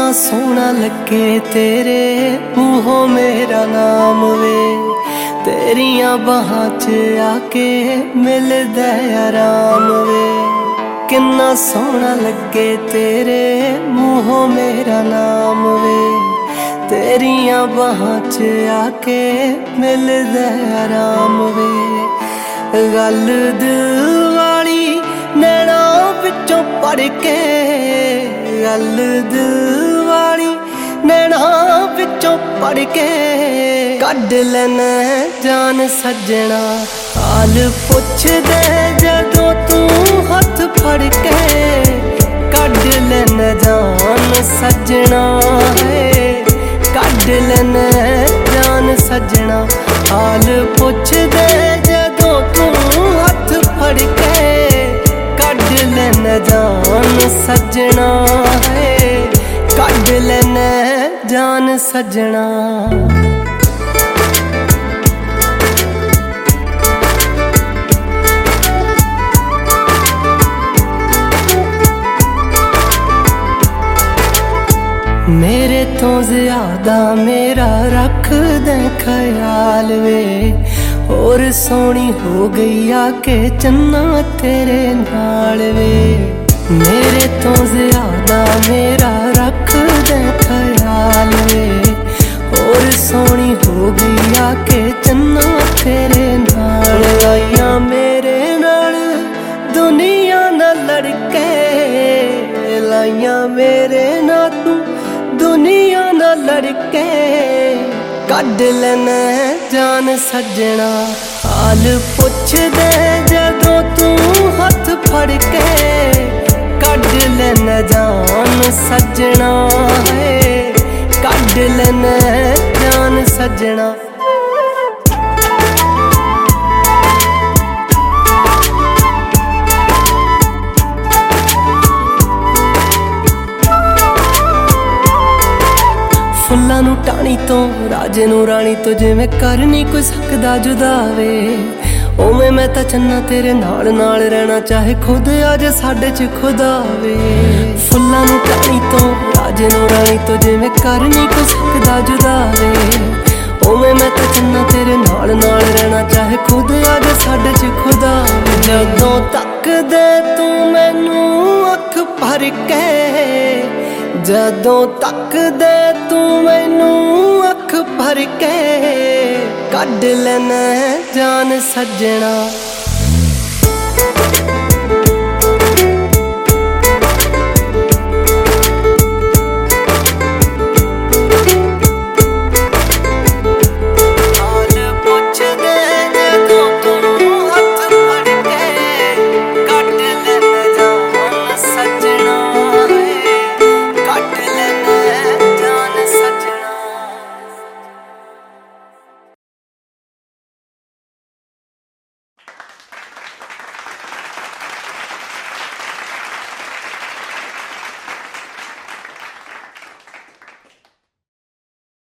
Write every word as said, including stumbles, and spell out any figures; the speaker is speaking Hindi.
सोहना लगे तेरे मूहों मेरा नाम वे, तेरिया बाहां च आके मिलदा आराम वे। किन्ना सोहना लगे तेरे मूहों मेरा नाम वे, तेरिया बाहां च आके मिलदा आराम वे। गल दिल वाली नैना विचों पढ़ के, गल दिल वाली नैना विचों पढ़ के कढ लैना जान सजना। हाल पुछ दे जदों तू हथ फड़ के, कढ लैना जान सजना है, कढ लैना जान सजना। हाल पुछ दे जदों तू हथ फड़ के, कढ लैना जान सजना है, कढ लैना जान सजना। मेरे तो ज्यादा मेरा रख दे ख्याल वे, और सोनी हो गई आके चन्ना तेरे नाल वे। मेरे तो ज्यादा मेरा रख दे ख्याल वे, और सोनी हो गई आके चन्ना तेरे नाल। लाइया मेरे नाल दुनिया ना लड़के, लाइया मेरे ना तू दुनिया ना लड़के, कढ लैना जान सजना। हाल पुछ दे जदों तू हथ फड़ के, कढ लैना जान सजना है, कढ लैना जान सजना। फुल्लां नूं टाणी तो राजे नूं राणी तो, जिवें कर नहीं कोई सकदा जुदा वे, उवें मैं तां चन्ना तेरे नाल नाल रहना, चाहे खुद अज साडे च खुदा वे। फुल्लां नूं टाणी तो राजे नूं राणी तो, जिवें कर नहीं कोई सकदा जुदा वे, उवें मैं तां चन्ना तेरे नाल नाल रहना, चाहे खुद अज साडे च खुदा वे। जदों तक दे तू मैनू अख भर के, जदों तक दे तू मैनू अख भर के, कढ लैना जान सजना।